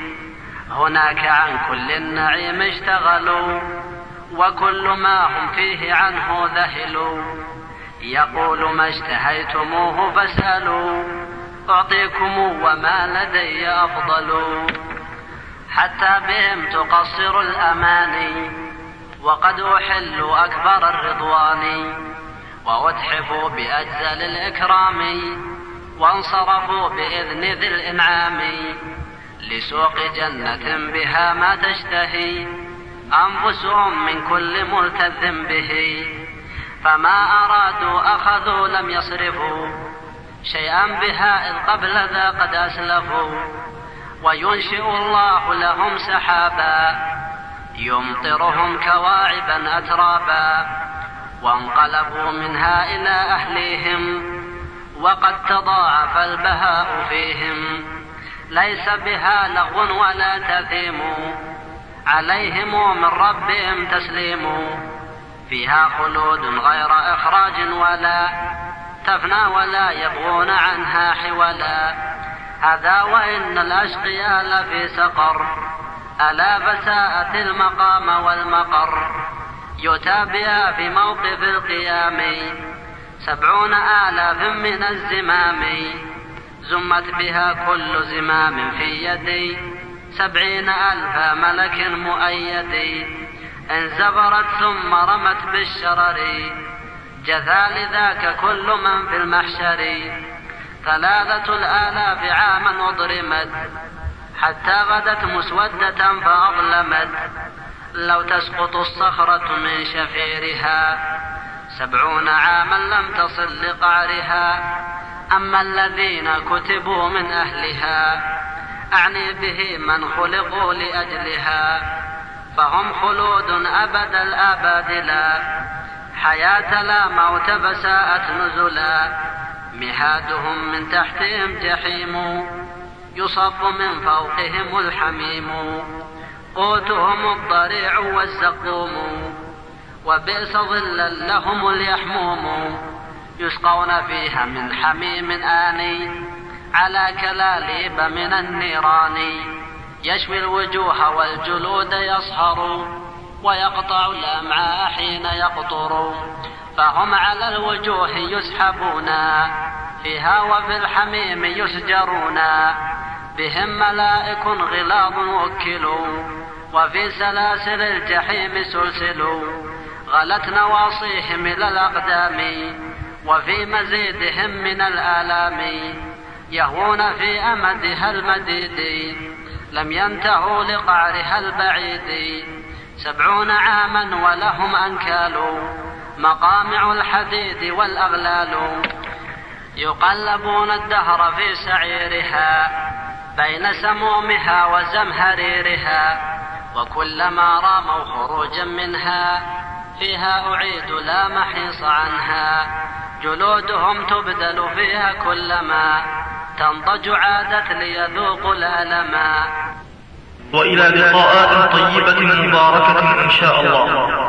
هناك عن كل النعيم اشتغلوا، وكل ما هم فيه عنه ذهلوا، يقول ما اشتهيتموه فاسألوا، أعطيكم وما لدي أفضل، حتى بهم تقصر الأماني، وقد أحلوا أكبر الرضوان، وأتحفوا بأجزل الإكرام، وانصرفوا بإذن ذي الإنعام، لسوق جنة بها ما تشتهي أنفسهم من كل ملتذ به، فما أرادوا أخذوا لم يصرفوا، شيئا بها إذ قبل ذا قد أسلفوا، وينشئ الله لهم سحابا، يمطرهم كواعبا أترابا، وانقلبوا منها إلى أهليهم، وقد تضاعف البهاء فيهم، ليس بها لغو ولا تثيم، عليهم من ربهم تسليم، فيها خلود غير إخراج ولا تفنى، ولا يبغون عنها حولا، هذا وإن الأشقياء لفي سقر، ألا بساءت المقام والمقر، يؤتى بها في موقف القيام، سبعون آلاف من الزمام، زمت بها كل زمام في يدي، سبعين ألف ملك مؤيد، انزبرت ثم رمت بالشرر، جثى لذاك كل من في المحشر، ثلاثة الآلاف عاما أضرمت، حتى غدت مسودة فأظلمت، لو تسقط الصخرة من شفيرها، سبعون عاما لم تصل لقعرها، أما الذين كتبوا من أهلها، أعني به من خلقوا لأجلها، فهم خلود أبد الآباد لا، حياة لا موت بساءت نزلا، مهادهم من تحتهم جحيم يصب من فوقهم الحميم قوتهم الضريع والزقوم وبئس ظلا لهم اليحموم يسقون فيها من حميم آني على كلاليب من النيران يشوي الوجوه والجلود يصهر ويقطع الأمعاء حين يقطر فهم على الوجوه يسحبون فيها وفي الحميم يسجرون بهم ملائك غلاظ وكلوا وفي سلاسل الجحيم سلسلوا غلت نواصيهم إلى الأقدام وفي مزيدهم من الآلام يهوون في أمدها المديد لم ينتهوا لقعرها البعيد سبعون عاما ولهم أنكال مقامع الحديد والأغلال يقلبون الدهر في سعيرها بين سمومها وزمهريرها وكلما راموا خروجا منها فيها أعيد لا محيص عنها جلودهم تبدل فيها كلما تنضج عادت ليذوقوا الألما. وإلى لقاءات طيبة مباركة إن شاء الله.